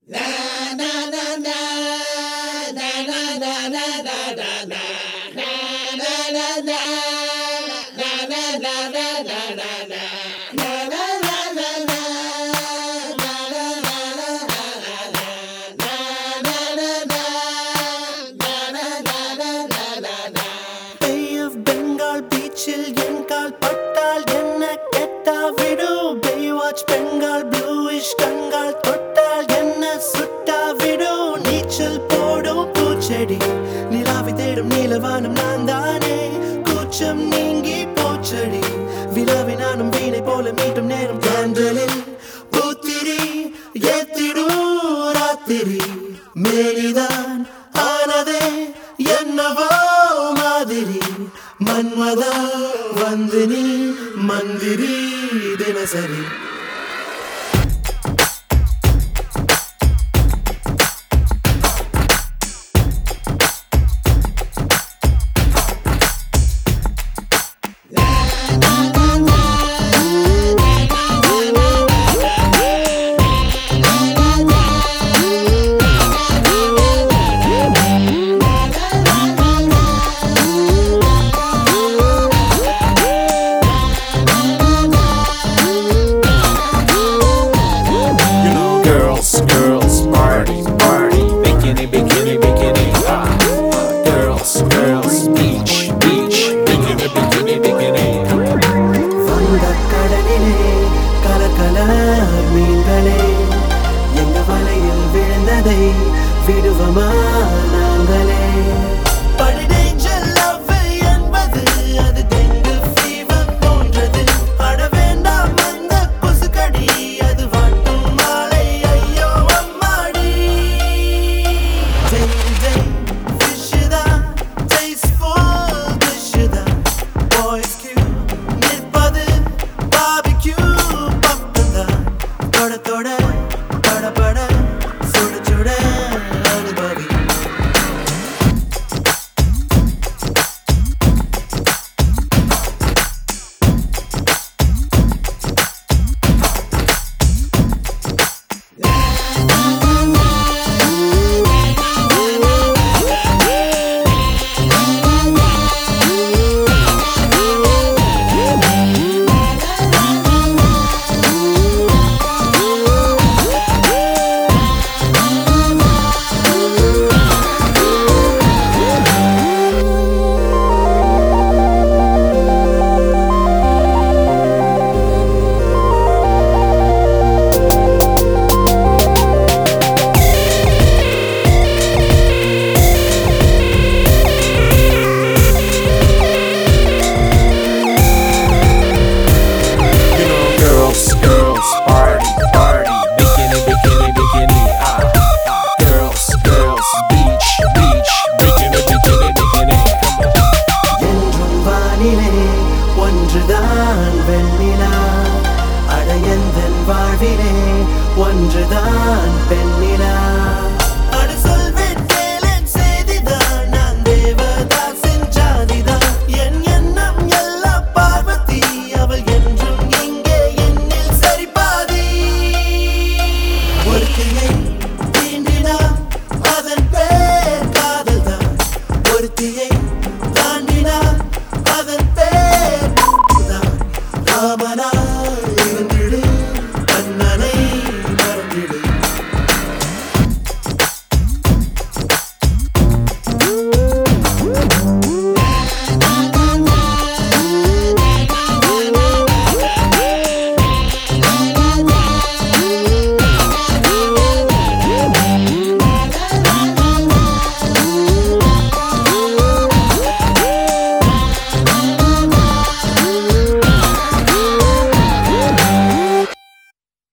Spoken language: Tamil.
Bay of Bengal beachil en kaal pattal enna ketta vidu Baywatch Bengal bluish kangal tottal enna sutta vidu neechal podum poochedi nilavi thedum neelavanam naan daane koocham neengi poochedi vilavi naanum veenai pola meetum neram candlil poothiri yethidu rathiri melidan aanade ennavo madiri manmada vandini mandiri dinasari Girls, party, party, bikini, bikini, bikini, girls, beach, beach, bikini, bikini, bikini. vanda kadalile kala kala meengale enga valayil vilundadai viduvama naangale padi danger love என்பது அது dengue fever போன்றது அட வேண்டாம் அந்த கொசுக்கடி அது வாட்டும் மாலை ஐயோ அம்மாடி day fish da tasteful dish da boys cue நிற்பது barbecue பப்பந்தா தொட தொட படபட சுட சுட அனுபவி Girls, party, party, bikini, bikini, bikini, girls, beach, beach, bikini, bikini, bikini. என்றும் வானிலே ஒன்றுதான் வெண்ணிலா அடையந்தன் வாழ்விலே ஒன்றுதான் பெண்ணிலா